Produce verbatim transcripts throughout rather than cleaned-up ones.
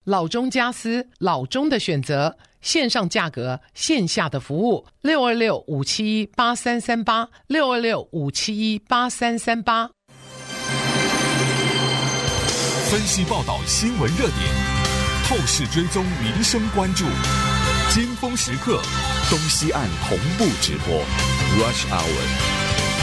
老中家私，老中的选择，线上价格，线下的服务。六二六五七一八三三八，六二六五七一八三三八。 分析报道新闻热点，透视追踪民生关注，尖峰时刻，东西岸同步直播 Rush Hour。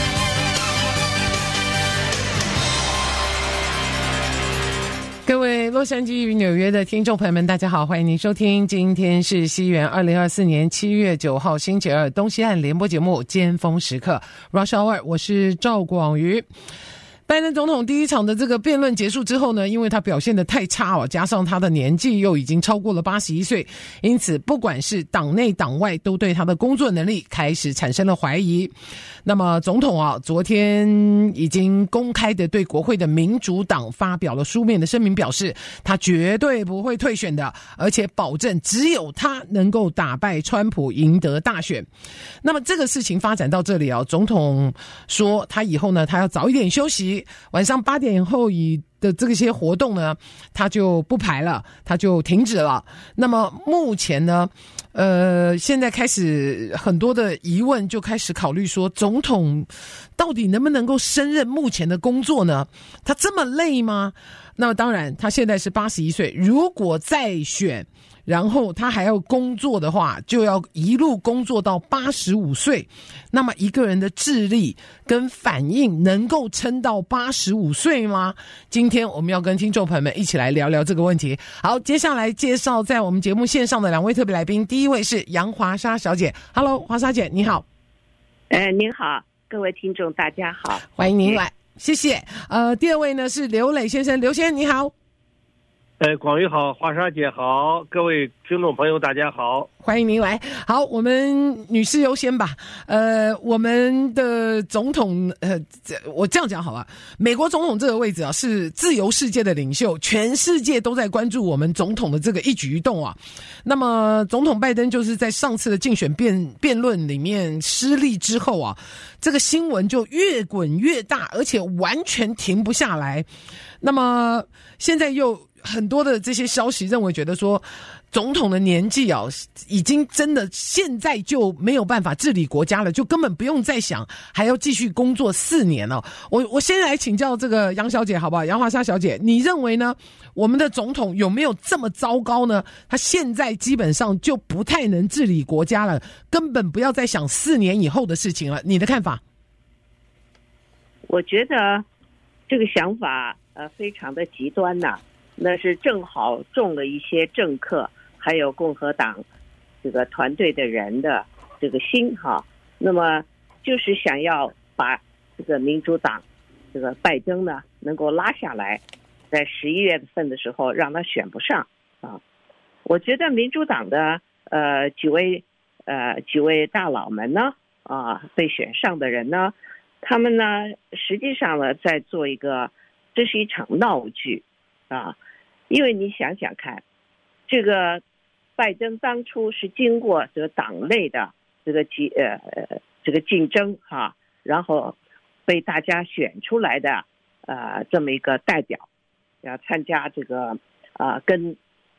各位洛杉矶与纽约的听众朋友们，大家好，欢迎您收听，今天是西元二零二四年七月九号星期二，东西岸联播节目尖峰时刻 Rush Hour， 我是赵广瑜。拜登总统第一场的这个辩论结束之后呢，因为他表现得太差哦，加上他的年纪又已经超过了八十一岁，因此不管是党内党外都对他的工作能力开始产生了怀疑。那么总统啊，昨天已经公开的对国会的民主党发表了书面的声明，表示他绝对不会退选的，而且保证只有他能够打败川普，赢得大选。那么这个事情发展到这里啊，总统说他以后呢，他要早一点休息，晚上八点以后以的这些活动呢，他就不排了，他就停止了。那么目前呢，呃，现在开始很多的疑问就开始考虑说，总统到底能不能够胜任目前的工作呢？他这么累吗？那么当然，他现在是八十一岁，如果再选，然后他还要工作的话，就要一路工作到八十五岁。那么一个人的智力跟反应能够撑到八十五岁吗？今天我们要跟听众朋友们一起来聊聊这个问题。好，接下来介绍在我们节目线上的两位特别来宾，第一位是杨华莎小姐。Hello， 华莎姐，你好。 呃，您好，各位听众，大家好， 欢迎您来，谢谢。呃，第二位呢是刘磊先生，刘先生你好。 呃，广宇好，华莎姐好，各位听众朋友大家好， 欢迎您来。好，我们女士优先吧。呃，我们的总统，呃，我这样讲好了，美国总统这个位置啊，是自由世界的领袖，全世界都在关注我们总统的这个一举一动啊。那么，总统拜登就是在上次的竞选辩辩论里面失利之后啊，这个新闻就越滚越大，而且完全停不下来。那么现在又很多的这些消息认为觉得说，总统的年纪啊，已经真的现在就没有办法治理国家了，就根本不用再想还要继续工作四年了。我我先来请教这个杨小姐好不好？杨华莎小姐，你认为呢？我们的总统有没有这么糟糕呢？他现在基本上就不太能治理国家了，根本不要再想四年以后的事情了。你的看法？ 我觉得这个想法呃非常的极端呐、啊。那是正好中了一些政客还有共和党这个团队的人的这个心哈，那么就是想要把这个民主党这个拜登呢能够拉下来，在十一月份的时候让他选不上啊。我觉得民主党的呃几位呃几位大佬们呢啊被选上的人呢，他们呢实际上呢在做一个，这是一场闹剧啊。因为你想想看，这个拜登当初是经过这个党内的这个竞呃这个竞争哈、啊，然后被大家选出来的呃这么一个代表，要参加这个啊、呃、跟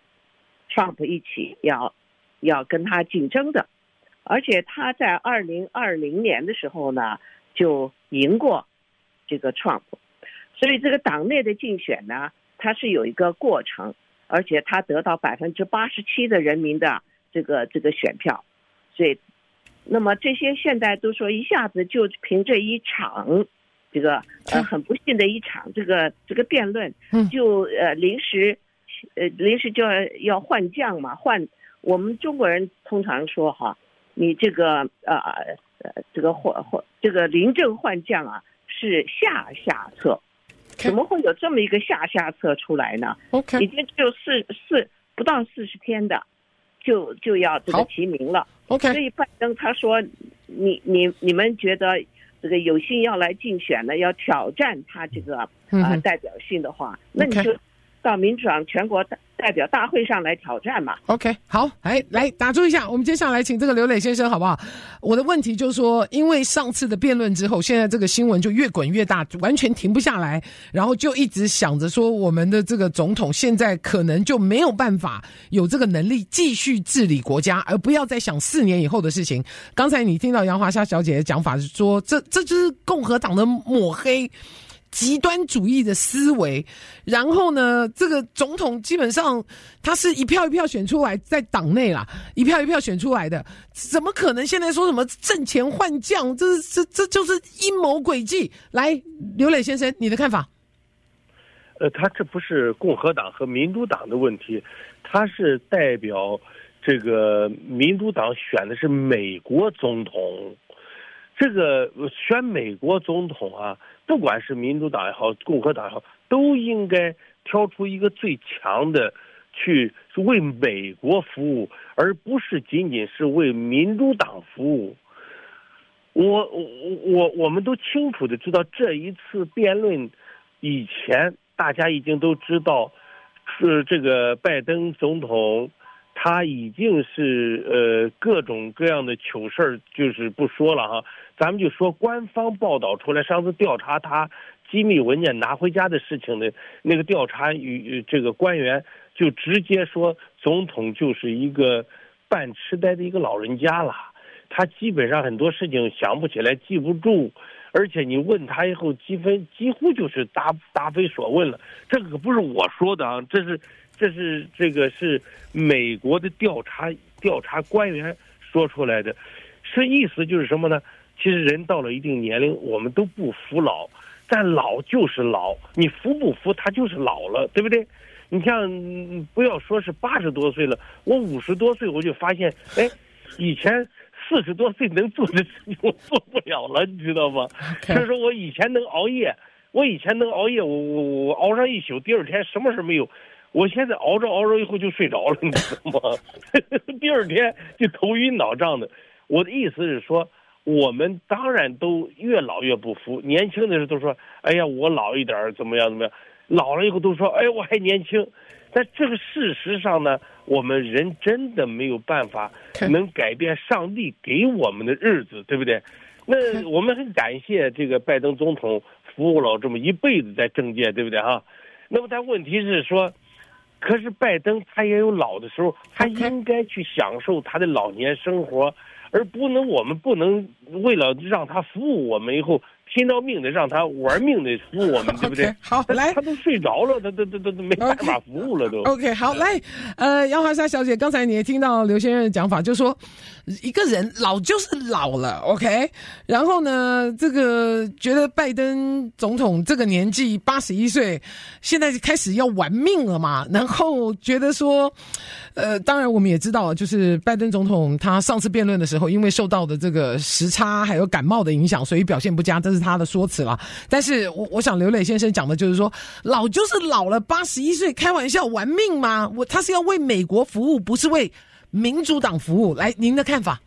Trump 一起要要跟他竞争的，而且他在二零二零年的时候呢就赢过这个 Trump， 所以这个党内的竞选呢，它是有一个过程，而且他得到百分之八十七的人民的这个这个选票，所以，那么这些现在都说一下子就凭这一场，这个呃很不幸的一场这个这个辩论，就呃临时呃临时就要要换将嘛，换我们中国人通常说哈，你这个呃呃这个换换这个临阵换将啊是下下策。怎么会有这么一个下下策出来呢？ OK， 已经只有四四不到四十天的，就就要这个提名了。 OK， 所以拜登他说，你你你们觉得这个有心要来竞选呢，要挑战他这个啊、呃、代表性的话，那你就到民主党全国代表大会上来挑战嘛。 OK， 好，来来打住一下，我们接下来请这个刘磊先生好不好？我的问题就是说，因为上次的辩论之后，现在这个新闻就越滚越大，完全停不下来，然后就一直想着说我们的这个总统现在可能就没有办法有这个能力继续治理国家，而不要再想四年以后的事情。刚才你听到杨华莎小姐的讲法是说，这这就是共和党的抹黑极端主义的思维，然后呢，这个总统基本上他是一票一票选出来，在党内啦，一票一票选出来的，怎么可能现在说什么阵前换将？这这这就是阴谋诡计。来，刘磊先生，你的看法？ 呃，他这不是共和党和民主党的问题，他是代表这个民主党选的是美国总统。这个选美国总统啊，不管是民主党也好，共和党也好，都应该挑出一个最强的，去为美国服务，而不是仅仅是为民主党服务。我我我我们都清楚的知道，这一次辩论以前，大家已经都知道，是这个拜登总统。他已经是呃各种各样的糗事儿，就是不说了哈，咱们就说官方报道出来，上次调查他机密文件拿回家的事情的那个调查与这个官员就直接说，总统就是一个半痴呆的一个老人家了，他基本上很多事情想不起来，记不住，而且你问他以后，几分几乎就是答答非所问了。这个不是我说的啊，这是。这是这个是美国的调查调查官员说出来的，是意思就是什么呢？其实人到了一定年龄，我们都不服老，但老就是老，你服不服他就是老了，对不对？你像不要说是八十多岁了，我五十多岁我就发现，哎，以前四十多岁能做的事情我做不了了，你知道吗？就是说我以前能熬夜，我以前能熬夜，我我我熬上一宿，第二天什么事没有。我现在熬着熬着以后就睡着了，你知道吗？第二天就头晕脑胀的。我的意思是说，我们当然都越老越不服。年轻的时候都说：“哎呀，我老一点怎么样怎么样。”老了以后都说：“哎，我还年轻。”但这个事实上呢，我们人真的没有办法能改变上帝给我们的日子，对不对？那我们很感谢这个拜登总统服务了这么一辈子在政界，对不对哈？那么但问题是说。可是拜登他也有老的时候，他应该去享受他的老年生活，而不能我们不能为了让他服务我们以后拼到命的让他玩命的服务我们，对不对？ Okay, 好，来， 他都睡着了，他都都都都没办法服务了都。 OK， 好，来，呃，杨华莎小姐，刚才你也听到刘先生的讲法，就说一个人老就是老了 ，OK， 然后呢，这个觉得拜登总统这个年纪八十一岁，现在开始要玩命了嘛，然后觉得说，呃，当然我们也知道，就是拜登总统他上次辩论的时候，因为受到的这个时差还有感冒的影响，所以表现不佳，这是他的说辞啦。但是我我想刘磊先生讲的就是说，老就是老了，八十一岁，开玩笑，玩命吗？我他是要为美国服务，不是为民主党服务。来，您的看法？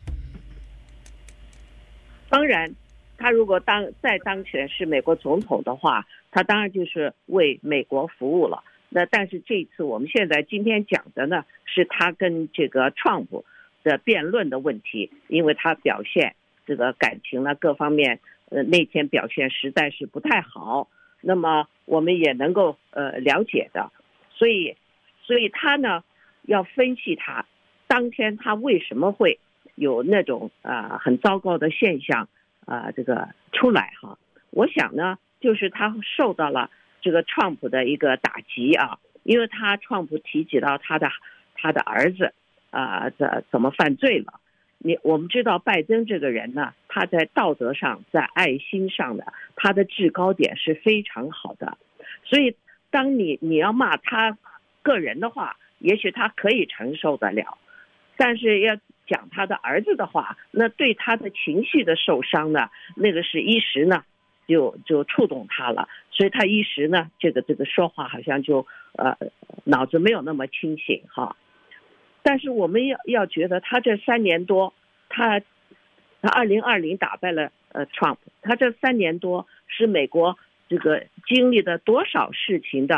当然，他如果当再当选是美国总统的话，他当然就是为美国服务了。那但是这次我们现在今天讲的呢，是他跟这个 Trump 的辩论的问题，因为他表现这个感情呢各方面，呃那天表现实在是不太好。那么我们也能够呃了解的，所以所以他呢要分析他当天他为什么会有那种啊、呃、很糟糕的现象啊、呃、这个出来哈。我想呢就是他受到了这个 Trump 的一个打击啊，因为他 Trump 提及到他的他的儿子啊怎、呃、怎么犯罪了。你我们知道拜登这个人呢，他在道德上在爱心上的他的制高点是非常好的，所以当你你要骂他个人的话，也许他可以承受得了，但是要讲他的儿子的话，那对他的情绪的受伤呢，那个是一时呢就就触动他了，所以他一时呢这个这个说话好像就呃脑子没有那么清醒哈。但是我们要要觉得他这三年多，他他二零二零打败了呃 Trump， 他这三年多是美国这个经历了多少事情的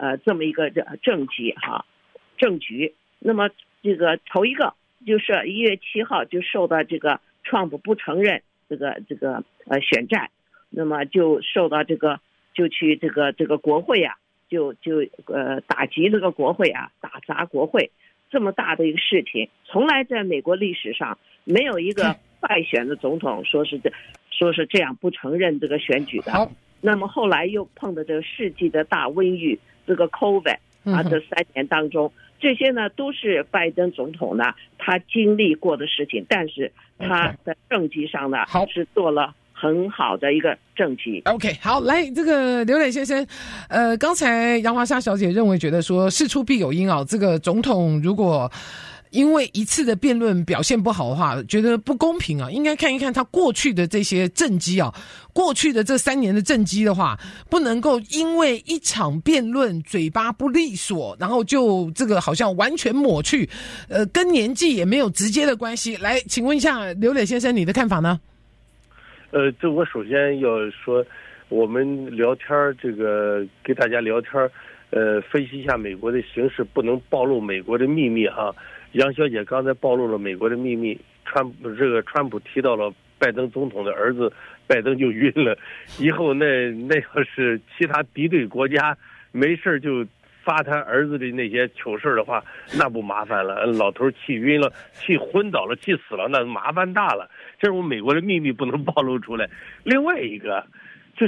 呃这么一个政局哈政局。那么这个头一个就是一月七号就受到这个川普不承认这个这个呃选战，那么就受到这个就去这个这个国会啊，就就呃打击这个国会啊，打砸国会，这么大的一个事情，从来在美国历史上没有一个败选的总统说是这说是这样不承认这个选举的。那么后来又碰到这个世纪的大瘟疫，这个 COVID 啊，这三年当中，这些呢都是拜登总统呢他经历过的事情，但是他在政绩上呢是做了很好的一个政绩。 OK， 好，来这个刘磊先生，呃，刚才杨华莎小姐认为觉得说事出必有因啊，这个总统如果因为一次的辩论表现不好的话，觉得不公平啊，应该看一看他过去的这些政绩啊，过去的这三年的政绩的话，不能够因为一场辩论嘴巴不利索，然后就这个好像完全抹去，呃，跟年纪也没有直接的关系。来，请问一下刘磊先生，你的看法呢？ 呃，这我首先要说，我们聊天这个给大家聊天呃，分析一下美国的形势，不能暴露美国的秘密哈。杨小姐刚才暴露了美国的秘密，川这个川普提到了拜登总统的儿子，拜登就晕了。以后那那要是其他敌对国家没事就发他儿子的那些糗事的话，那不麻烦了，老头气晕了，气昏倒了，气死了，那麻烦大了。这是我们美国的秘密不能暴露出来。另外一个就是，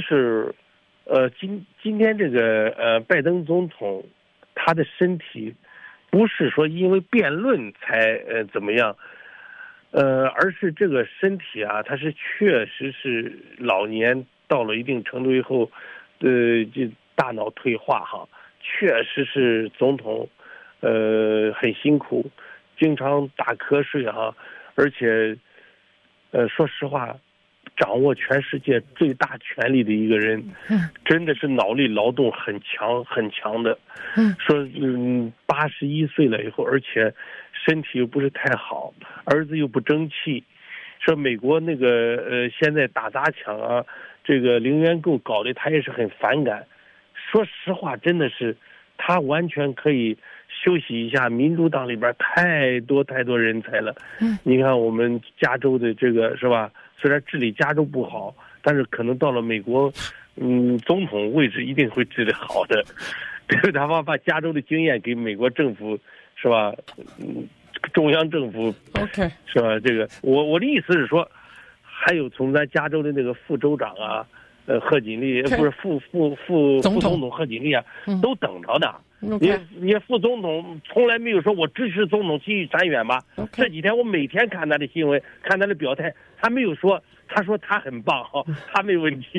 呃，今今天这个呃拜登总统他的身体不是说因为辩论才呃怎么样，呃，而是这个身体啊，他是确实是老年到了一定程度以后，呃，就大脑退化哈，确实是总统，呃，很辛苦，经常打瞌睡哈，而且，呃，说实话，掌握全世界最大权力的一个人，真的是脑力劳动很强很强的。说嗯，八十一岁了以后，而且身体又不是太好，儿子又不争气。说美国那个呃，现在打砸抢啊，这个零元购搞的他也是很反感。说实话，真的是他完全可以休息一下。民主党里边太多太多人才了。你看我们加州的这个是吧？虽然治理加州不好，但是可能到了美国，嗯，总统位置一定会治理好的。他把把加州的经验给美国政府，是吧？嗯，中央政府 ，OK， 是吧？这个我我的意思是说，还有从咱加州的那个副州长啊，呃，贺锦丽不是副副副副总统贺锦丽啊，都等着呢。你你副总统从来没有说我支持总统继续参选吧？ Okay. 这几天我每天看他的新闻，看他的表态，他没有说，他说他很棒哈，他没问题。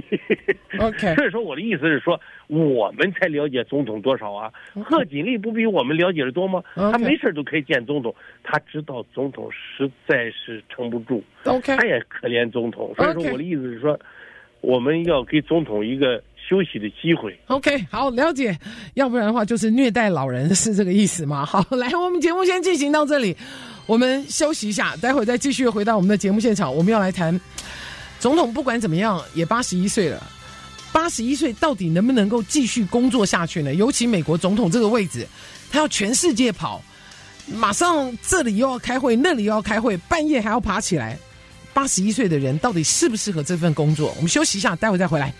OK， 所以说我的意思是说，我们才了解总统多少啊？ Okay. 贺锦丽不比我们了解的多吗？ Okay. 他没事都可以见总统，他知道总统实在是撑不住， OK， 他也可怜总统。所以说我的意思是说，我们要给总统一个休息的机会。 OK， 好，了解，要不然的话就是虐待老人，是这个意思吗？好，来，我们节目先进行到这里，我们休息一下，待会儿再继续回到我们的节目现场。我们要来谈总统，不管怎么样也八十一岁了，八十一岁到底能不能够继续工作下去呢？尤其美国总统这个位置，他要全世界跑，马上这里又要开会，那里又要开会，半夜还要爬起来，八十一岁的人到底适不适合这份工作？我们休息一下，待会儿再回来。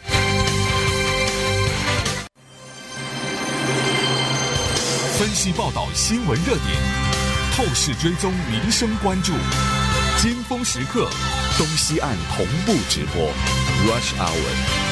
分析报道新闻热点，透视追踪民生关注，尖峰时刻，东西岸同步直播 Rush Hour。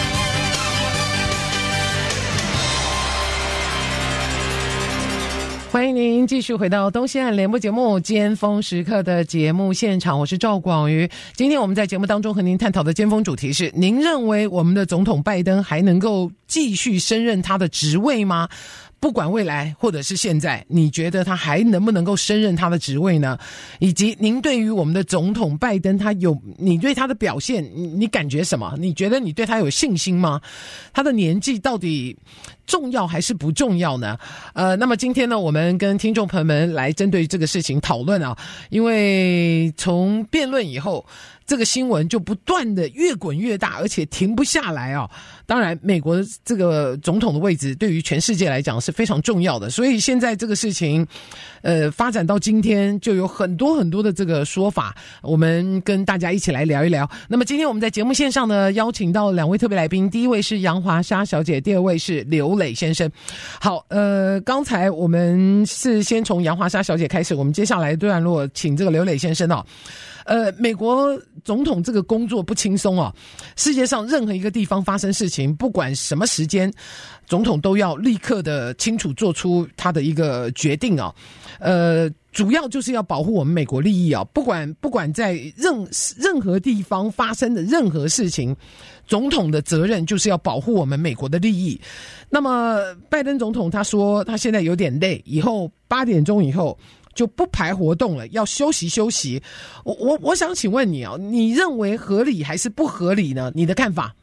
欢迎您继续回到东西岸联播节目尖峰时刻的节目现场，我是赵广瑜。今天我们在节目当中和您探讨的尖峰主题是：您认为我们的总统拜登还能够继续升任他的职位吗？不管未来或者是现在，你觉得他还能不能够升任他的职位呢？以及您对于我们的总统拜登，他有你对他的表现，你你感觉什么？你觉得你对他有信心吗？他的年纪到底重要还是不重要呢？呃，那么今天呢，我们跟听众朋友们来针对这个事情讨论啊，因为从辩论以后， 这个新闻就不断的越滚越大，而且停不下来哦。当然，美国这个总统的位置对于全世界来讲是非常重要的，所以现在这个事情，呃，发展到今天就有很多很多的这个说法，我们跟大家一起来聊一聊。那么今天我们在节目线上呢，邀请到两位特别来宾，第一位是杨华莎小姐，第二位是刘磊先生。好，呃，刚才我们是先从杨华莎小姐开始，我们接下来段落请这个刘磊先生哦。呃，美国总统这个工作不轻松哦。世界上任何一个地方发生事情，不管什么时间，总统都要立刻的清楚做出他的一个决定哦。呃，主要就是要保护我们美国利益啊，不管不管在任任何地方发生的任何事情，总统的责任就是要保护我们美国的利益。那么拜登总统他说他现在有点累，以后八点钟以后就不排活动了，要休息休息。我我我想请问你啊，你认为合理还是不合理呢？你的看法？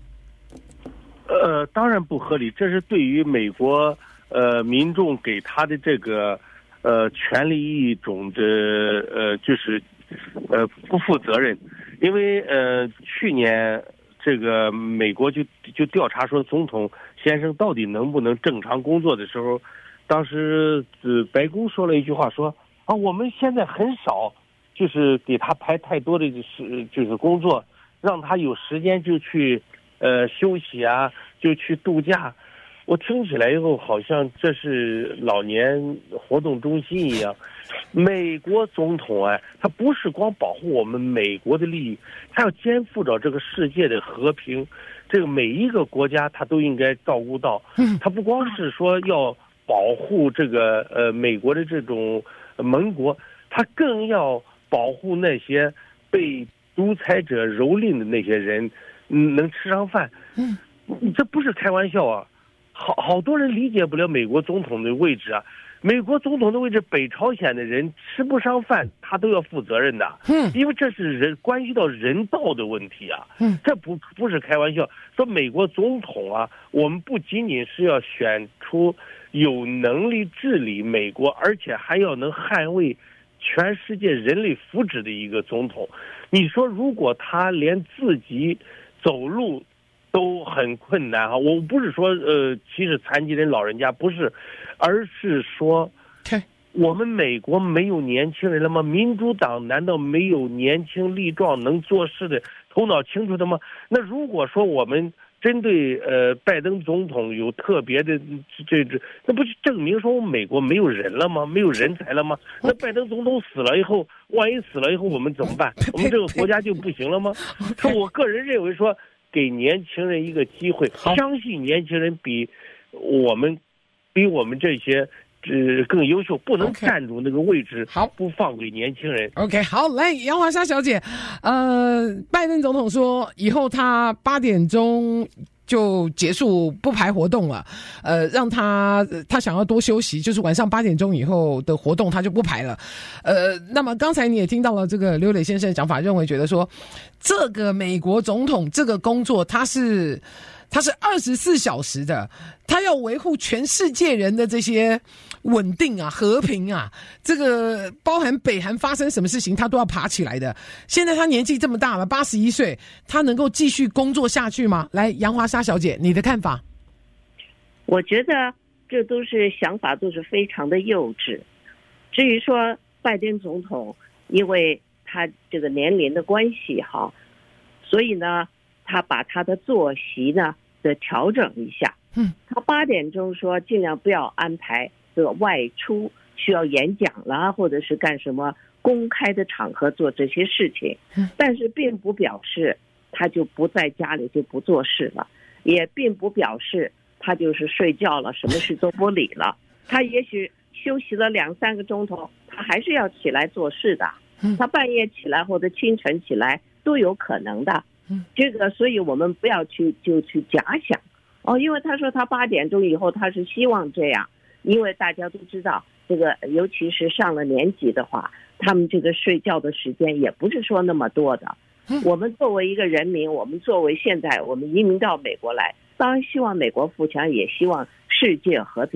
呃，当然不合理，这是对于美国呃民众给他的这个呃权利一种的呃就是呃不负责任，因为呃去年这个美国就就调查说总统先生到底能不能正常工作的时候。当时呃白宫说了一句话说啊，我们现在很少就是给他排太多的是就是工作，让他有时间就去呃休息啊，就去度假。我听起来以后好像这是老年活动中心一样。美国总统啊，他不是光保护我们美国的利益，他要肩负着这个世界的和平，这个每一个国家他都应该照顾到。他不光是说要保护这个呃美国的这种盟国，他更要保护那些被独裁者蹂躏的那些人，嗯，能吃上饭。嗯，这不是开玩笑啊！好好多人理解不了美国总统的位置啊。美国总统的位置，北朝鲜的人吃不上饭，他都要负责任的。嗯，因为这是人关系到人道的问题啊。嗯，这不不是开玩笑。说美国总统啊，我们不仅仅是要选出有能力治理美国，而且还要能捍卫全世界人类福祉的一个总统。你说，如果他连自己走路都很困难哈，我不是说呃歧视残疾人老人家，不是，而是说，我们美国没有年轻人了吗？民主党难道没有年轻力壮能做事的头脑清楚的吗？那如果说我们针对呃拜登总统有特别的这这，那不是证明说我们美国没有人了吗？没有人才了吗？那拜登总统死了以后，万一死了以后我们怎么办？我们这个国家就不行了吗？说我个人认为说，给年轻人一个机会，相信年轻人比我们比我们这些呃更优秀，不能站住那个位置，好，不放给年轻人。 OK， 好，来杨华莎小姐，呃，拜登总统说以后他八点钟就结束不排活动了，呃，让他他想要多休息，就是晚上八点钟以后的活动他就不排了。呃，那么刚才你也听到了这个刘磊先生的讲法，认为觉得说这个美国总统这个工作他是他是二十四小时的，他要维护全世界人的这些稳定啊、和平啊，这个包含北韩发生什么事情，他都要爬起来的。现在他年纪这么大了，八十一岁，他能够继续工作下去吗？来，杨华莎小姐，你的看法？ 我觉得这都是想法都是非常的幼稚。至于说拜登总统，因为他这个年龄的关系哈，所以呢，他把他的作息呢的调整一下。嗯，他八点钟说尽量不要安排这个外出需要演讲啦，或者是干什么公开的场合做这些事情。嗯，但是并不表示他就不在家里就不做事了，也并不表示他就是睡觉了，什么事都不理了。他也许休息了两三个钟头，他还是要起来做事的。他半夜起来或者清晨起来都有可能的。这个，所以我们不要去就去假想哦，因为他说他八点钟以后他是希望这样，因为大家都知道这个，尤其是上了年纪的话，他们这个睡觉的时间也不是说那么多的。我们作为一个人民，我们作为现在我们移民到美国来，当然希望美国富强，也希望世界和平。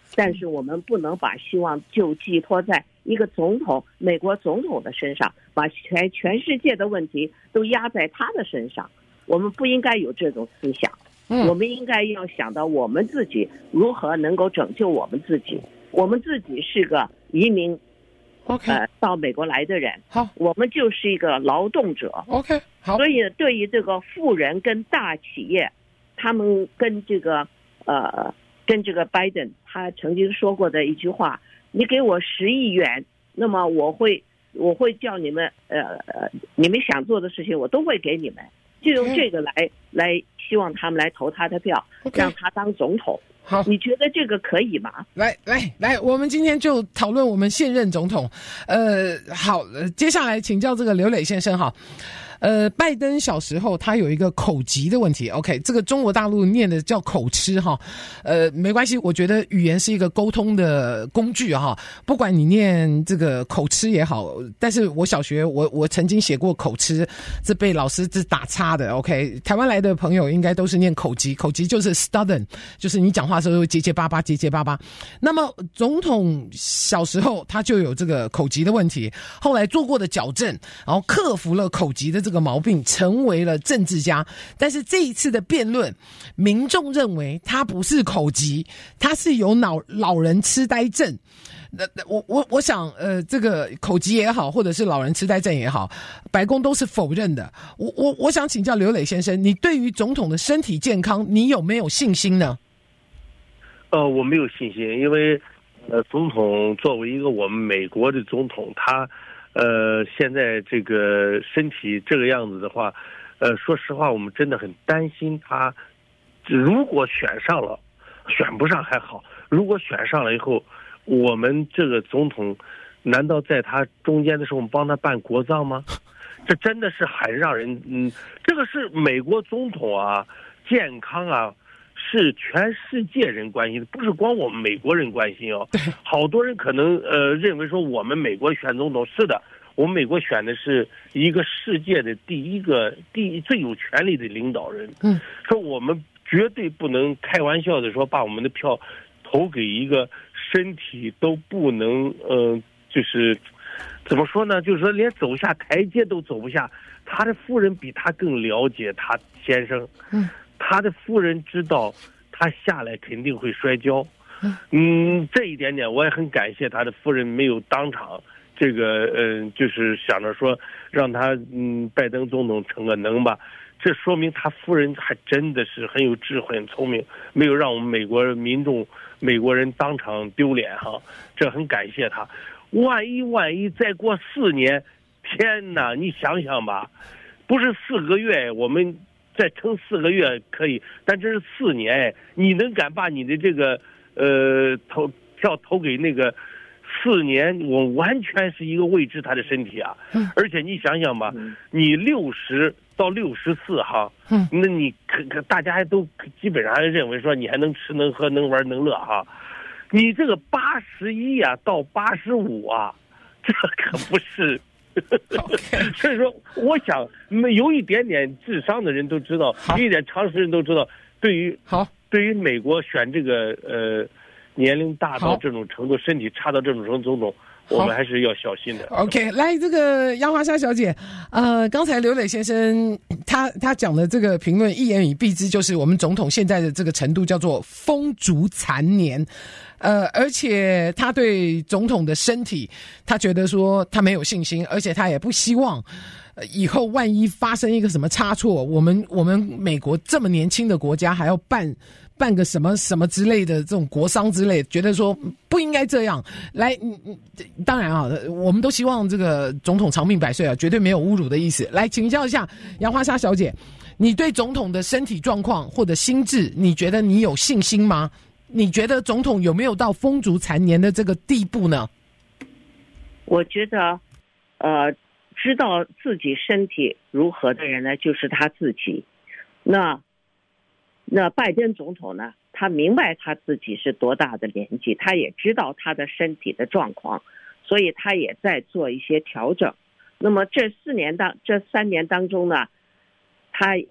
但是我们不能把希望就寄托在一个总统，美国总统的身上，把全全世界的问题都压在他的身上。我们不应该有这种思想， 嗯， 我们应该要想到我们自己如何能够拯救我们自己。我们自己是个移民 ，OK， 呃，到美国来的人， 好， 我们就是一个劳动者 ，OK， 好。 所以对于这个富人跟大企业，他们跟这个呃。跟这个拜登他曾经说过的一句话，你给我十亿元，那么我会我会叫你们呃呃你们想做的事情我都会给你们，就用这个来、okay. 来希望他们来投他的票， okay. 让他当总统。 好， 你觉得这个可以吗？ 来来来，我们今天就讨论我们现任总统。呃，好，接下来请教这个刘磊先生哈。呃，拜登小时候他有一个口疾的问题 ，OK， 这个中国大陆念的叫口吃哈，呃，没关系，我觉得语言是一个沟通的工具哈，不管你念这个口吃也好，但是我小学我我曾经写过口吃，这被老师是打叉的 ，OK， 台湾来的朋友应该都是念口疾，口疾就是 stuttered， 就是你讲话的时候结结巴巴结结巴巴。那么总统小时候他就有这个口疾的问题，后来做过的矫正，然后克服了口疾的这个毛病，成为了政治家。但是这一次的辩论，民众认为他不是口疾，他是有脑老人痴呆症。我我我想，呃，这个口疾也好，或者是老人痴呆症也好，白宫都是否认的。我我我想请教刘磊先生，你对于总统的身体健康，你有没有信心呢？ 呃，我没有信心，因为呃，总统作为一个我们美国的总统，他。呃，现在这个身体这个样子的话，呃，说实话，我们真的很担心他。如果选上了，选不上还好；如果选上了以后，我们这个总统，难道在他中间的时候，我们帮他办国葬吗？这真的是很让人……嗯，这个是美国总统啊，健康啊。是全世界人关心的，不是光我们美国人关心哦。好多人可能呃认为说我们美国选总统是的，我们美国选的是一个世界的第一个第最有权力的领导人。嗯，说我们绝对不能开玩笑的说把我们的票投给一个身体都不能呃就是怎么说呢？就是说连走下台阶都走不下。他的夫人比他更了解他先生。嗯。他的夫人知道他下来肯定会摔跤，嗯，这一点点我也很感谢他的夫人没有当场这个嗯、呃，就是想着说让他嗯拜登总统逞个能吧，这说明他夫人还真的是很有智慧很聪明，没有让我们美国民众美国人当场丢脸哈，这很感谢他。万一万一再过四年，天哪，你想想吧，不是四个月我们。再撑四个月可以，但这是四年，你能敢把你的这个呃投票投给那个四年？我完全是一个未知他的身体啊！而且你想想吧，你六十到六十四哈，那你可可大家还都基本上还认为说你还能吃能喝能玩能乐哈，你这个八十一啊到八十五啊，这可不是。Okay. 所以说，我想有一点点智商的人都知道，有一点常识人都知道，对于好， 对于美国选这个呃年龄大到这种程度、身体差到这种程度总统，我们还是要小心的。 OK， 来，这个杨华莎小姐，呃，刚才刘磊先生他他讲的这个评论一言以蔽之，就是我们总统现在的这个程度叫做风烛残年。呃，而且他对总统的身体，他觉得说他没有信心，而且他也不希望，呃，以后万一发生一个什么差错，我们我们美国这么年轻的国家还要办办个什么什么之类的这种国丧之类，觉得说不应该这样。来，当然啊，我们都希望这个总统长命百岁啊，绝对没有侮辱的意思。来请教一下杨华莎小姐，你对总统的身体状况或者心智，你觉得你有信心吗？你觉得总统有没有到风烛残年的这个地步呢？ 我觉得，呃，知道自己身体如何的人呢，就是他自己。那，那拜登总统呢，他明白他自己是多大的年纪，他也知道他的身体的状况，所以他也在做一些调整。那么这四年当这三年当中呢，他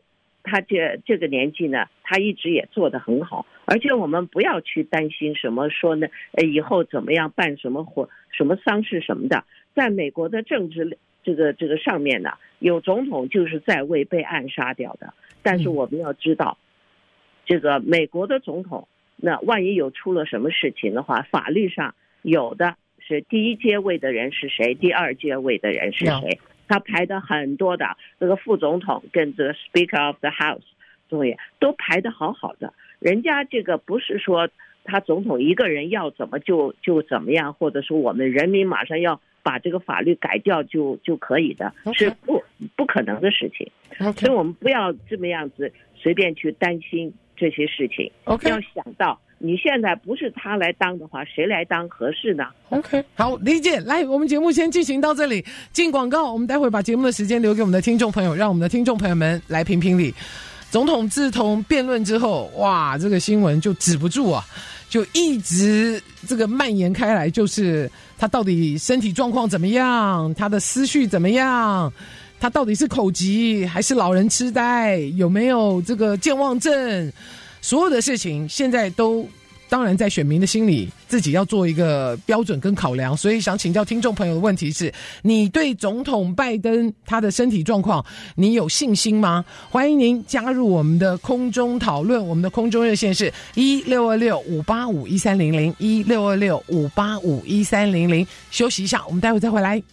他这这个年纪呢，他一直也做得很好，而且我们不要去担心什么说呢，呃，以后怎么样办什么活、什么丧事什么的。在美国的政治这个这个上面呢，有总统就是在位被暗杀掉的，但是我们要知道，这个美国的总统，那万一有出了什么事情的话，法律上有的是第一阶位的人是谁，第二阶位的人是谁。他排的很多的这个副总统跟这个 Speaker of the House 总理都排的好好的，人家这个不是说他总统一个人要怎么就就怎么样，或者说我们人民马上要把这个法律改掉就就可以的， okay. 是不不可能的事情。Okay. 所以我们不要这么样子随便去担心这些事情。Okay. 要想到你现在不是他来当的话，谁来当合适呢 ？OK， 好，理解。来，我们节目先进行到这里，进广告。我们待会把节目的时间留给我们的听众朋友，让我们的听众朋友们来评评理。总统自从辩论之后，哇，这个新闻就止不住啊，就一直这个蔓延开来，就是他到底身体状况怎么样，他的思绪怎么样，他到底是口疾还是老人痴呆，有没有这个健忘症。所有的事情现在都当然在选民的心里自己要做一个标准跟考量，所以想请教听众朋友的问题是，你对总统拜登他的身体状况你有信心吗？欢迎您加入我们的空中讨论，我们的空中热线是一六二六五八五一三零零 一六二六五八五一三零零。休息一下，我们待会再回来。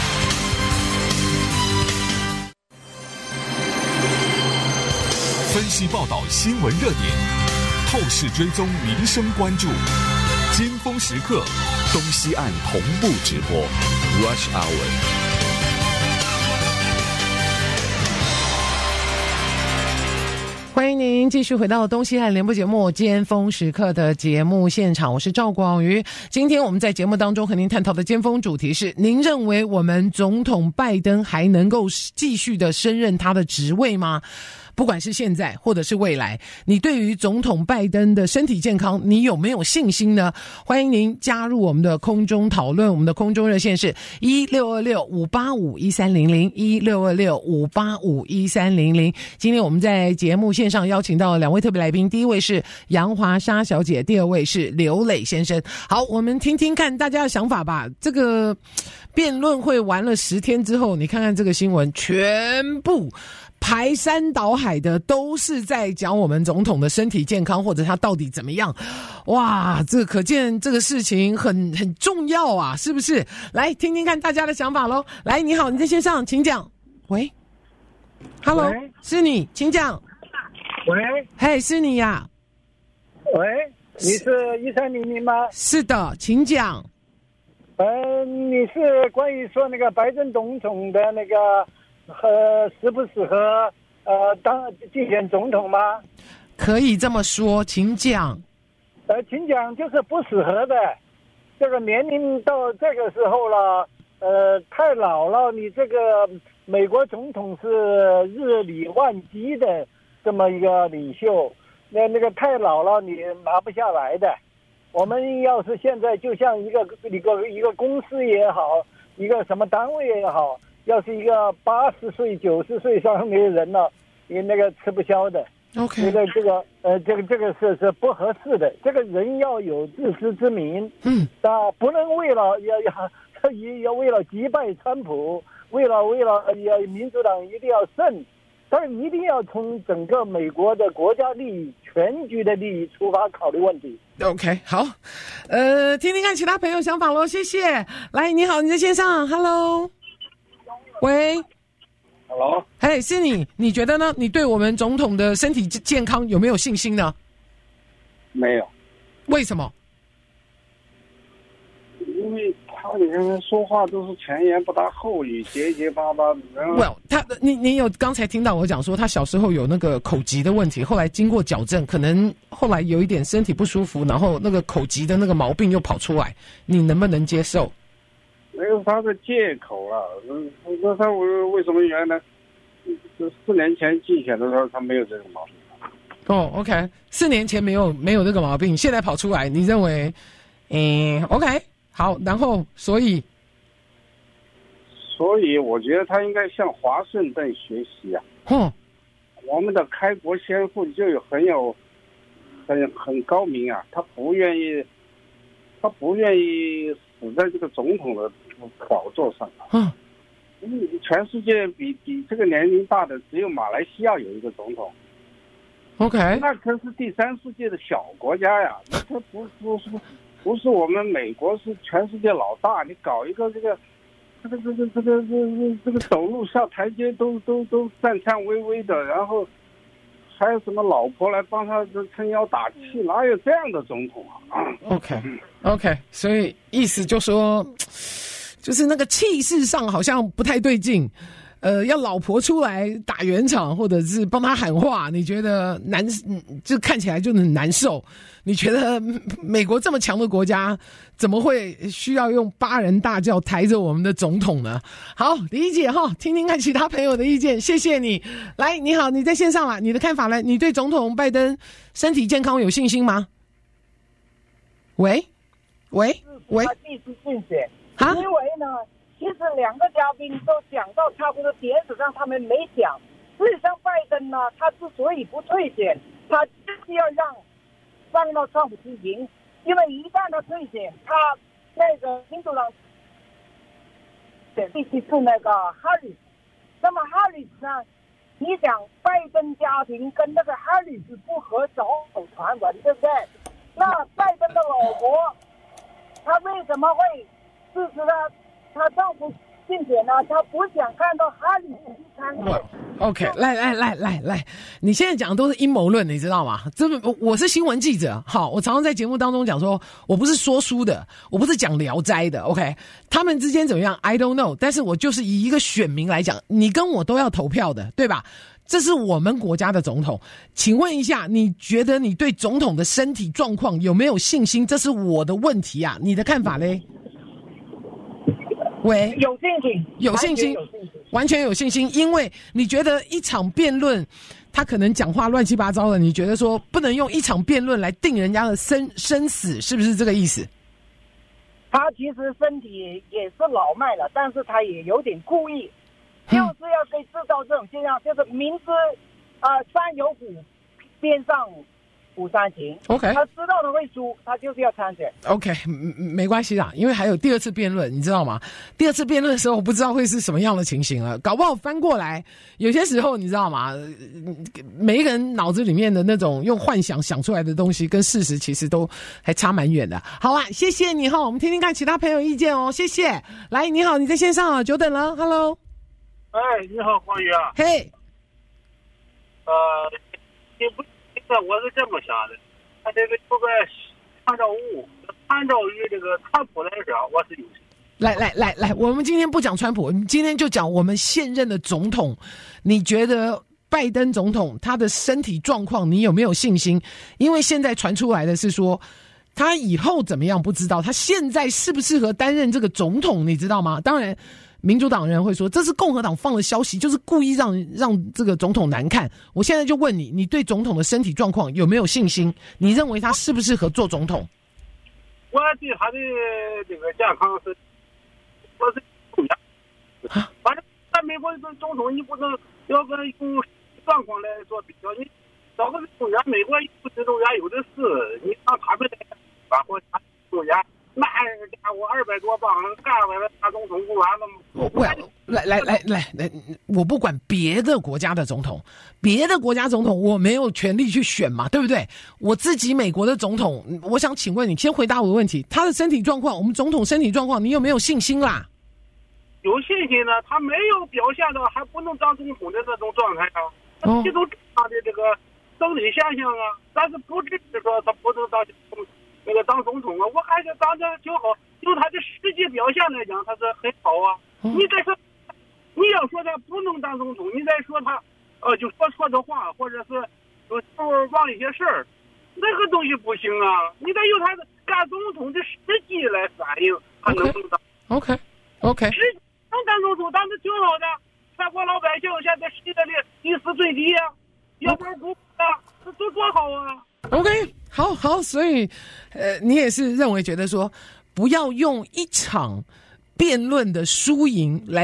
分析报道新闻热点，透视追踪民生关注，尖峰时刻东西岸同步直播 Rush Hour。 欢迎您继续回到东西岸联播节目尖峰时刻的节目现场，我是赵广瑜。今天我们在节目当中和您探讨的尖峰主题是，您认为我们总统拜登还能够继续的升任他的职位吗？不管是现在或者是未来，你对于总统拜登的身体健康你有没有信心呢？欢迎您加入我们的空中讨论，我们的空中热线是一六二六五八五一三零零 一六二六五八五一三零零。今天我们在节目线上邀请到两位特别来宾，第一位是杨华莎小姐，第二位是刘磊先生。好，我们听听看大家的想法吧。这个辩论会完了十天之后，你看看这个新闻，全部排山倒海的都是在讲我们总统的身体健康，或者他到底怎么样。哇，这可见这个事情很很重要啊，是不是？来听听看大家的想法咯。来，你好，你在线上，请讲。喂 ，Hello， 是你，请讲。 喂， 嘿，是你呀、啊。 喂，你是一三零零吗？ 是的，请讲。 呃，你是关于说那个拜登总统的那个。和适不适合呃当竞选总统吗？ 可以这么说，请讲。 呃，请讲，就是不适合的。这个年龄到这个时候了，呃，太老了。你这个美国总统是日理万机的这么一个领袖，那那个太老了，你拿不下来的。我们要是现在就像一个一个一个公司也好，一个什么单位也好。要是一个八十岁、九十岁上面的人呢，你那个吃不消的。 OK， 觉得这个呃，这个这个是是不合适的。这个人要有自知之明， 嗯，啊， 不能为了要要也要为了击败川普，为了为了要民主党一定要胜，但是一定要从整个美国的国家利益、全局的利益出发考虑问题。 OK， 好，呃，听听看其他朋友想法咯，谢谢。来，你好，你在线上 ，Hello。喂 ，Hello， 嘿，是你，你觉得呢？你对我们总统的身体健康有没有信心呢？ 没有。 为什么？ 因为他这个人说话都是前言不搭后语，结结巴巴的。 Well， 他你你有刚才听到我讲说，他小时候有那个口疾的问题，后来经过矫正，可能后来有一点身体不舒服，然后那个口疾的那个毛病又跑出来，你能不能接受？ 那个是他的借口了，那他为什么原来四年前竞选的时候他没有这个毛病？ 哦 ，OK， 四年前没有没有这个毛病，现在跑出来，你认为？嗯 ，OK， 好，然后所以， 所以我觉得他应该向华盛顿学习啊。 哼， 我们的开国先父就有很有很很高明啊，他不愿意他不愿意死在这个总统的宝座上。 嗯， 全世界比比这个年龄大的只有马来西亚有一个总统。 OK， 那可是第三世界的小国家呀，那这不不是不是我们美国是全世界老大，你搞一个这个这个这个这个这个这个走路下台阶都都都颤颤巍巍的，然后还有什么老婆来帮他撑腰打气，哪有这样的总统啊 ？OK OK， 所以意思就说，就是那个气势上好像不太对劲。呃，要老婆出来打圆场，或者是帮他喊话，你觉得难，就看起来就很难受。你觉得美国这么强的国家，怎么会需要用八人大轿抬着我们的总统呢？好，理解哈，听听看其他朋友的意见，谢谢你。来，你好，你在线上了，你的看法呢？你对总统拜登身体健康有信心吗？喂，喂，喂， 他第一次竞选， 啊？ 因为呢。其实两个嘉宾都讲到差不多点子上，他们没讲。事实上，拜登呢，他之所以不退选，他就是要让让到川普去赢，因为一旦他退选，他那个民主党必须是那个哈里斯。那么哈里斯呢，你想拜登家庭跟那个哈里斯不合总统传闻，对不对？那拜登的老婆，他为什么会支持他？他丈夫竞选呢，他不想看到哈里斯去参选。 OK， 来来来来来，你现在讲的都是阴谋论，你知道吗？这我是新闻记者，好，我常常在节目当中讲说，我不是说书的，我不是讲聊斋的 ，OK， 他们之间怎么样 ，I don't know， 但是我就是以一个选民来讲，你跟我都要投票的，对吧？这是我们国家的总统，请问一下，你觉得你对总统的身体状况有没有信心？这是我的问题啊，你的看法嘞？喂， 有信心， 有信心，完全有信心，因为你觉得一场辩论，他可能讲话乱七八糟的，你觉得说不能用一场辩论来定人家的生生死，是不是这个意思？ 他其实身体也是老迈了，但是他也有点故意，就是要可以制造这种现象，就是明知啊、呃、山有虎，边上虎山行。 OK， 他知道他会输，他就是要参选。 OK， 没关系啦，因为还有第二次辩论，你知道吗？第二次辩论的时候，我不知道会是什么样的情形了，搞不好翻过来。有些时候你知道吗？每一个人脑子里面的那种用幻想想出来的东西，跟事实其实都还差蛮远的。好啦，谢谢你哈，我们听听看其他朋友意见哦，谢谢。来，你好，你在线上啊，久等了 ，Hello。 哎，你好，黄宇啊。 嘿。Hey. 呃，你不。我是这么想的，他这个有个参照物，参照于这个川普来讲，我是有信心。 来来来来，我们今天不讲川普，我们今天就讲我们现任的总统。你觉得拜登总统他的身体状况，你有没有信心？因为现在传出来的是说，他以后怎么样不知道，他现在适不适合担任这个总统，你知道吗？当然。民主党人会说这是共和党放的消息，就是故意让让这个总统难看。我现在就问你，你对总统的身体状况有没有信心？你认为他适不适合做总统？ 我对他的这个健康是，我是不讲。反正在美国的总统，你不能要跟用状况来做比较。你找个公务员，美国有这种员有的是，你让他们来把或他公务员。那家伙二百多磅干完了大总统不完了吗？ 我来来来来来，我不管别的国家的总统，别的国家总统我没有权利去选嘛，对不对？我自己美国的总统，我想请问你，先回答我的问题，他的身体状况，我们总统身体状况，你有没有信心啦？ 有信心呢，他没有表现到还不能当总统的那种状态啊， 哦、 这都是他的这个生理现象啊，但是不至于说他不能当总统。那个当总统啊，我还是当的挺好。就他的实际表现来讲，他是很好啊。 嗯、 你再说，你要说他不能当总统，你再说他，呃，就说错的话，或者是有时候忘一些事儿，那个东西不行啊。你得有他的干总统的实际来反映，他能不能当 ？OK OK， 实际能当总统，当的挺好的。全国老百姓现在世界里第四最低啊，要不然不啊，这都多好啊。 OK， 好好，所以，呃，你也是认为觉得说，不要用一场辩论的输赢来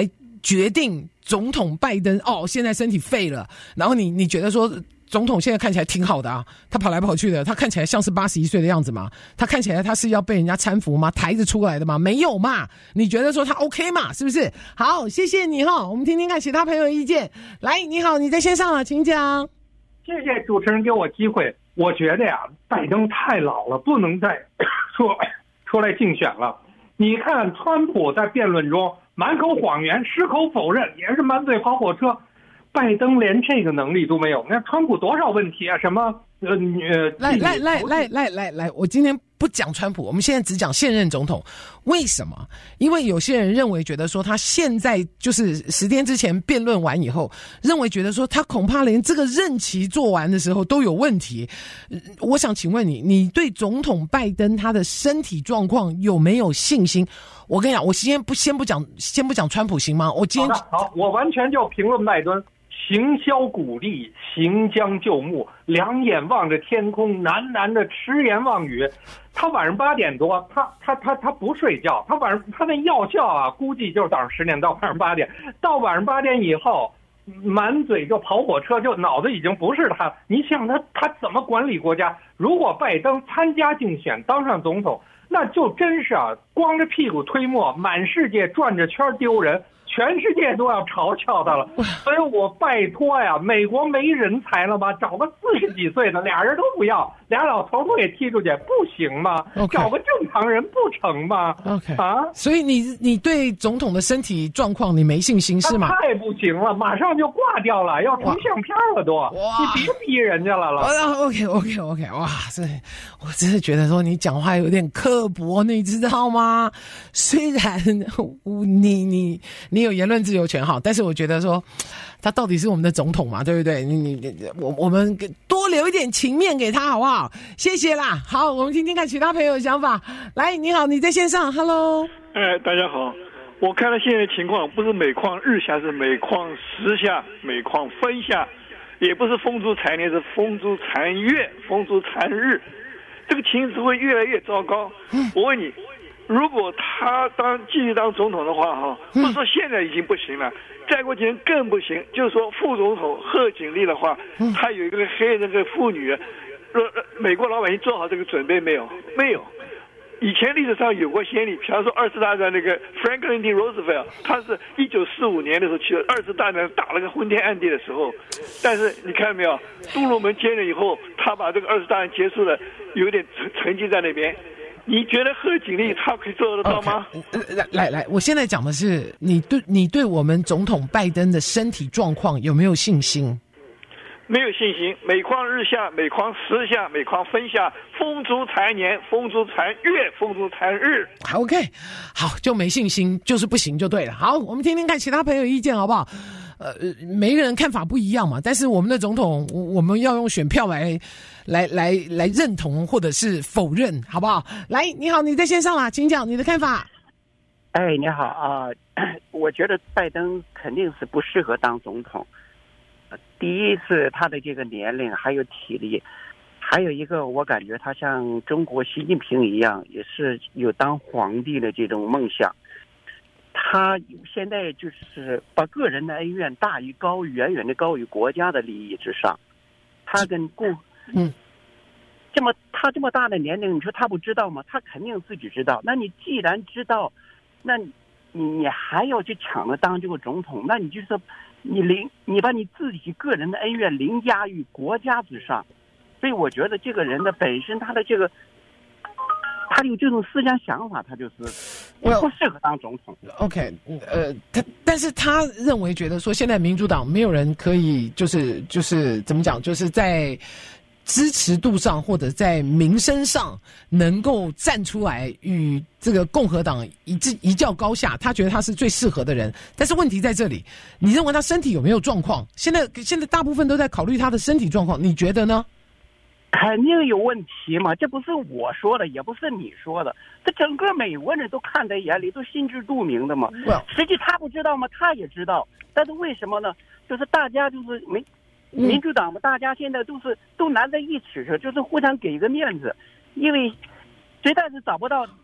决定总统拜登哦现在身体废了，然后你你觉得说总统现在看起来挺好的啊，他跑来跑去的，他看起来像是八十一岁的样子吗？他看起来他是要被人家搀扶吗？抬着出来的吗？没有嘛？你觉得说他 OK 嘛？是不是？好，谢谢你哈，我们听听看其他朋友意见。来，你好，你在线上了，请讲。 谢谢主持人给我机会。我觉得呀，拜登太老了，不能再说出来竞选了。你看川普在辩论中满口谎言，矢口否认，也是满嘴跑火车。拜登连这个能力都没有，那川普多少问题啊？什么呃呃， 来来来来来来来，我今天不讲川普，我们现在只讲现任总统。为什么？因为有些人认为觉得说他现在就是十天之前辩论完以后，认为觉得说他恐怕连这个任期做完的时候都有问题。我想请问你，你对总统拜登他的身体状况有没有信心？我跟你讲，我先不先不讲先不讲川普行吗？我今天好, 好，我完全就评论拜登。行销鼓励，行将就木，两眼望着天空，喃喃的痴言妄语。他晚上八点多，他他他他不睡觉，他晚上他那药效啊，估计就是早上十点到晚上八点，到晚上八点以后，满嘴就跑火车，就脑子已经不是他。你想他他怎么管理国家？如果拜登参加竞选当上总统，那就真是啊，光着屁股推磨，满世界转着圈丢人。全世界都要嘲笑他了，所以我拜托呀，美国没人才了吗？找个四十几岁的，俩人都不要，俩老头都给踢出去，不行吗？ Okay. 找个正常人不成吗 ？OK 啊， 所以你你对总统的身体状况你没信心是吗？ 太不行了，马上就挂掉了，要成相片了都，你别逼人家了了。 OK OK OK， 哇，这我真是觉得说你讲话有点刻薄，你知道吗？虽然你你你有言论自由权哈，但是我觉得说他到底是我们的总统嘛，对不对？你你我我们多留一点情面给他好不好？谢谢啦。好，我们听听看其他朋友的想法。来，你好，你在线上 ，Hello。 哎，大家好，我看到现在的情况，不是每况日下，是每况时下，每况分下，也不是风烛残年，是风烛残月，风烛残日，这个情势会越来越糟糕。我问你。如果他当继续当总统的话，哈，不是说现在已经不行了，再过几年更不行。就是说副总统贺锦丽的话，他有一个黑人的妇女，美国老百姓做好这个准备没有？没有。以前历史上有过先例，比方说二次大战那个 Franklin D. Roosevelt， 他是一九四五年的时候去二次大战打了个昏天暗地的时候，但是你看到没有，杜鲁门接任以后，他把这个二次大战结束了，有点沉沉寂在那边。你觉得贺锦丽他可以做得到吗？ Okay, 来来来，我现在讲的是你对你对我们总统拜登的身体状况有没有信心？ 没有信心，每况日下，每况时下，每况分下，风烛残年，风烛残月，风烛残日。 好 ，OK， 好，就没信心，就是不行就对了。好，我们听听看其他朋友意见好不好？呃，每个人看法不一样嘛，但是我们的总统，我们要用选票来，来来来认同或者是否认，好不好？来，你好，你在线上啦，请讲你的看法。 哎，你好啊、呃，我觉得拜登肯定是不适合当总统。第一是他的这个年龄，还有体力，还有一个我感觉他像中国习近平一样，也是有当皇帝的这种梦想。他现在就是把个人的恩怨大于高于远远的高于国家的利益之上。他跟共嗯， 这么他这么大的年龄，你说他不知道吗？他肯定自己知道。那你既然知道，那你你还要去抢着当这个总统，那你就说你凌你把你自己个人的恩怨凌驾于国家之上。所以我觉得这个人的本身他的这个。他有这种思想想法，他就是不适合当总统。 OK， 呃，他但是他认为觉得说，现在民主党没有人可以就是就是怎么讲，就是在支持度上或者在民生上能够站出来与这个共和党一致一较高下。他觉得他是最适合的人，但是问题在这里，你认为他身体有没有状况？现在现在大部分都在考虑他的身体状况，你觉得呢？ 肯定有问题嘛，这不是我说的，也不是你说的，这整个美国人都看在眼里，都心知肚明的嘛。实际他不知道吗？他也知道，但是为什么呢？就是大家就是没民主党嘛，大家现在都是都难在一起上，就是互相给个面子，因为实在是找不到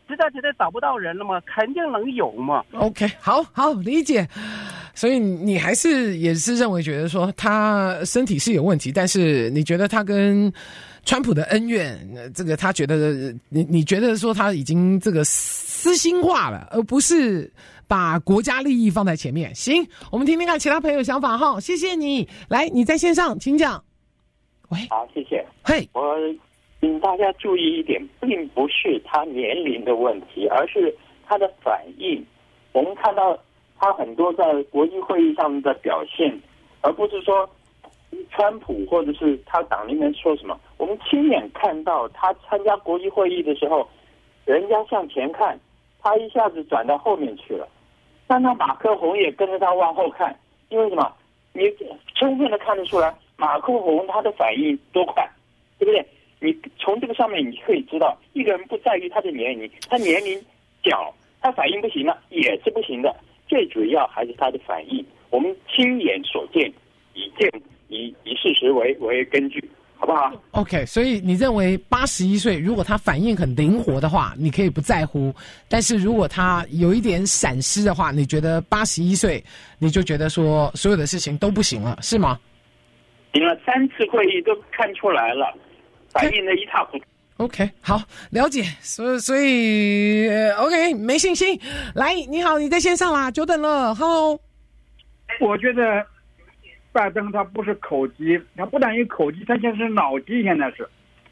实在实在找不到人了嘛，肯定能有嘛。 OK， 好好理解。所以你还是也是认为觉得说他身体是有问题，但是你觉得他跟川普的恩怨，这个他觉得你你觉得说他已经这个私心化了，而不是把国家利益放在前面。行，我们听听看其他朋友想法哈。谢谢你，来你在线上请讲。喂， 好，谢谢。 嘿， 我请大家注意一点，并不是他年龄的问题，而是他的反应。我们看到他很多在国际会议上的表现，而不是说川普或者是他党里面说什么。我们亲眼看到他参加国际会议的时候，人家向前看，他一下子转到后面去了。但他马克宏也跟着他往后看，因为什么？你充分的看得出来，马克宏他的反应多快，对不对？你从这个上面你可以知道，一个人不在于他的年龄，他年龄小，他反应不行了也是不行的。最主要还是他的反应，我们亲眼所见，以见以以事实为为根据，好不好 ？OK， 所以你认为八十一岁，如果他反应很灵活的话，你可以不在乎；但是如果他有一点闪失的话，你觉得八十一岁，你就觉得说所有的事情都不行了，是吗？ 赢了三次会议都看出来了，反应的一塌糊涂。 OK， 好，了解。所以所以、呃、OK， 没信心。来，你好，你在线上啦，久等了。Hello， 我觉得拜登他不是口疾，他不但有口疾，他现在是脑疾，现在是。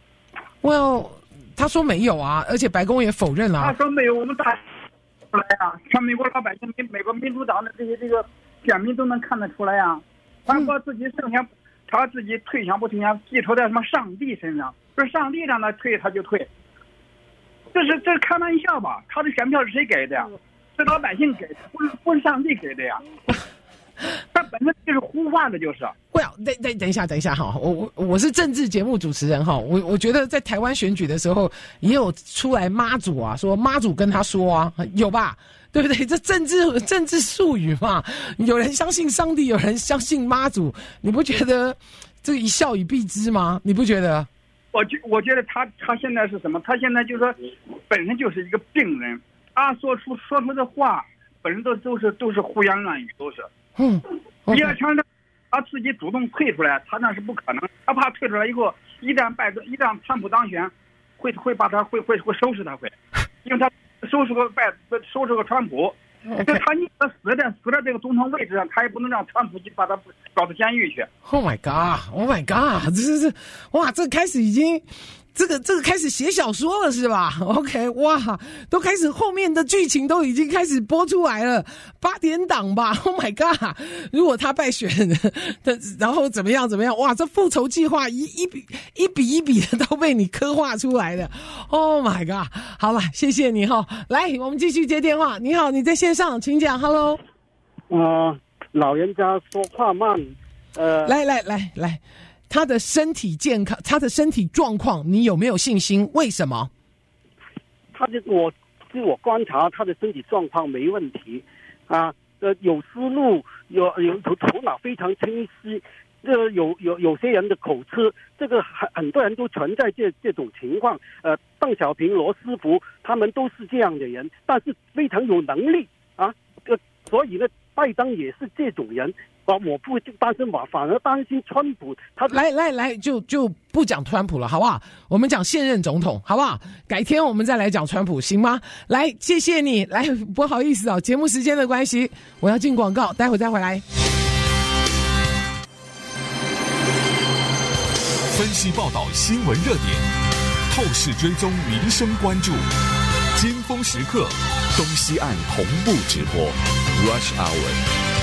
Well， 他说没有啊，而且白宫也否认了、啊。 他说没有，我们打出来啊，全美国老百姓、美国民主党的这些这个选民都能看得出来啊。他说自己剩下。他自己退想不退想，寄托在什么上帝身上，说上帝让他退他就退，这是这是开玩笑吧？他的选票是谁给的呀？是老百姓给的，不是不是上帝给的呀？他本身就是胡话的，就是。 不要，等等等一下，等一下哈，我我我是政治节目主持人哈，我我觉得在台湾选举的时候也有出来妈祖啊，说妈祖跟他说啊，有吧？对不对？这政治政治术语嘛，有人相信上帝，有人相信妈祖，你不觉得这一笑以蔽之吗？你不觉得？ 我觉我觉得他他现在是什么？他现在就是说，本身就是一个病人，啊，说出说出的话，本身都都是都是胡言乱语，都是。 嗯， 你要想着他自己主动退出来，他那是不可能。他怕退出来以后，一旦拜登，一旦川普当选，会会把他会会会收拾他会，因为他。收拾个拜，收拾个川普，这他你死在死在这个总统位置上，他也不能让川普去把他搞到监狱去。 Oh my god! Oh my god! 这这这，哇，这开始已经，这个这个开始写小说了是吧 ？OK， 哇，都开始后面的剧情都已经开始播出来了，八点档吧 ？Oh my god！ 如果他败选，然后怎么样怎么样？哇，这复仇计划一一笔一笔一笔的都被你刻画出来了。Oh my god！ 好了，谢谢你哈。来，我们继续接电话。你好，你在线上，请讲。Hello。 呃，老人家说话慢。呃， 来来来来。他的身体健康，他的身体状况，你有没有信心？为什么？ 他的我据我观察，他的身体状况没问题，啊，呃，有思路，有有头脑非常清晰。这个有有有些人的口吃，这个很很多人都存在这这种情况。呃，邓小平、罗斯福他们都是这样的人，但是非常有能力啊。呃，所以呢，拜登也是这种人。啊，我不担心我，反而担心川普。他来来来，就就不讲川普了，好不好？我们讲现任总统，好不好？改天我们再来讲川普，行吗？来，谢谢你。来，不好意思哦，节目时间的关系，我要进广告，待会再回来。 分析报道新闻热点，透视追踪民生关注，尖峰时刻，东西岸同步直播 ，Rush Hour。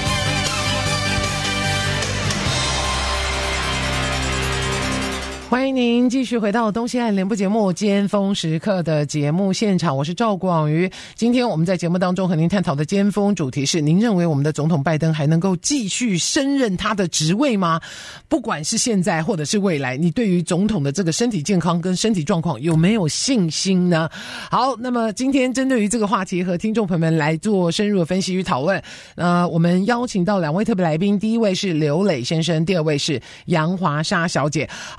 欢迎您继续回到东西岸联播节目尖峰时刻的节目现场，我是赵广瑜。今天我们在节目当中和您探讨的尖峰主题是：您认为我们的总统拜登还能够继续升任他的职位吗？不管是现在或者是未来，你对于总统的这个身体健康跟身体状况有没有信心呢？好，那么今天针对于这个话题和听众朋友们来做深入的分析与讨论。呃，我们邀请到两位特别来宾，第一位是刘磊先生，第二位是杨华莎小姐。好，我们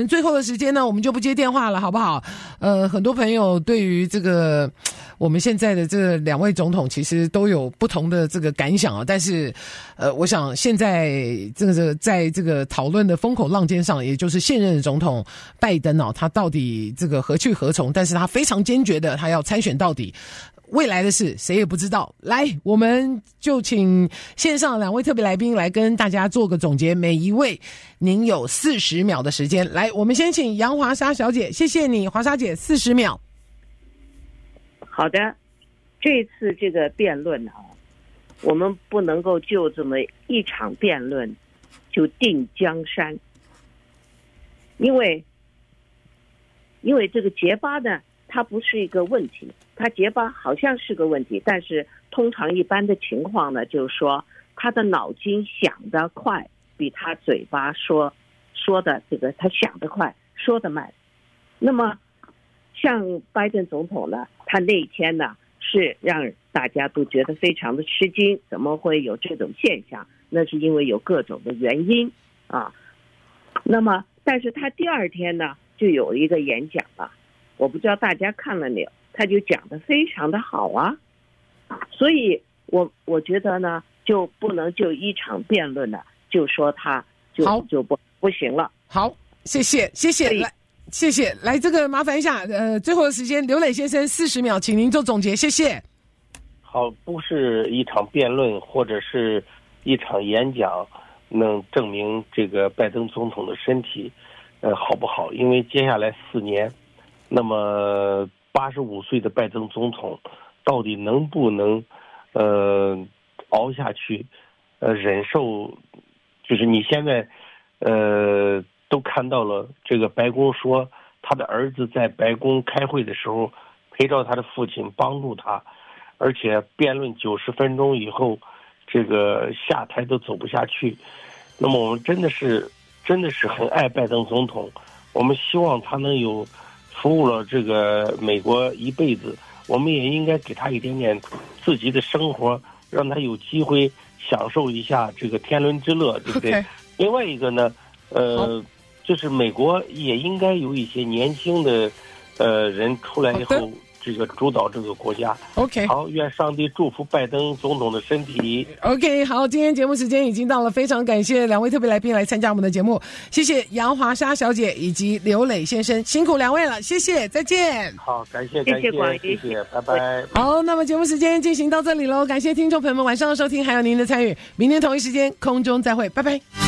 最后的时间呢，我们就不接电话了，好不好？呃，很多朋友对于这个我们现在的这两位总统其实都有不同的这个感想啊，但是呃，我想现在这个在这个讨论的风口浪尖上，也就是现任总统拜登啊，他到底这个何去何从？但是他非常坚决的，他要参选到底。未来的事谁也不知道。来，我们就请线上两位特别来宾来跟大家做个总结，每一位您有四十秒的时间。来，我们先请杨华莎小姐，谢谢你，华莎姐，四十秒。 好的，这次这个辩论啊，我们不能够就这么一场辩论就定江山，因为因为这个结巴呢，它不是一个问题。他结巴好像是个问题，但是通常一般的情况呢，就是说他的脑筋想得快，比他嘴巴说说的这个他想得快，说得慢。那么像拜登总统呢，他那一天呢是让大家都觉得非常的吃惊，怎么会有这种现象？那是因为有各种的原因啊。那么但是他第二天呢就有一个演讲了，我不知道大家看了没有，他就讲得非常的好啊，所以我我觉得呢，就不能就一场辩论呢，就说他就就不不行了。 好，谢谢谢谢，来谢谢，来这个麻烦一下，呃，最后的时间，刘磊先生四十秒，请您做总结，谢谢。 好，不是一场辩论或者是一场演讲能证明这个拜登总统的身体呃好不好，因为接下来四年，那么八十五岁的拜登总统到底能不能呃熬下去，呃忍受，就是你现在呃都看到了，这个白宫说他的儿子在白宫开会的时候陪着他的父亲帮助他，而且辩论九十分钟以后这个下台都走不下去。那么我们真的是真的是很爱拜登总统，我们希望他能有服务了这个美国一辈子，我们也应该给他一点点自己的生活，让他有机会享受一下这个天伦之乐，对不对？ Okay. 另外一个呢，呃，就是美国也应该有一些年轻的呃人出来以后，这个主导这个国家。 OK， 好，愿上帝祝福拜登总统的身体。 OK， 好，今天节目时间已经到了，非常感谢两位特别来宾来参加我们的节目，谢谢杨华莎小姐以及刘磊先生，辛苦两位了，谢谢，再见。 好，感谢感谢谢谢，拜拜。 好，那么节目时间进行到这里喽，感谢听众朋友们晚上的收听，还有您的参与，明天同一时间空中再会，拜拜。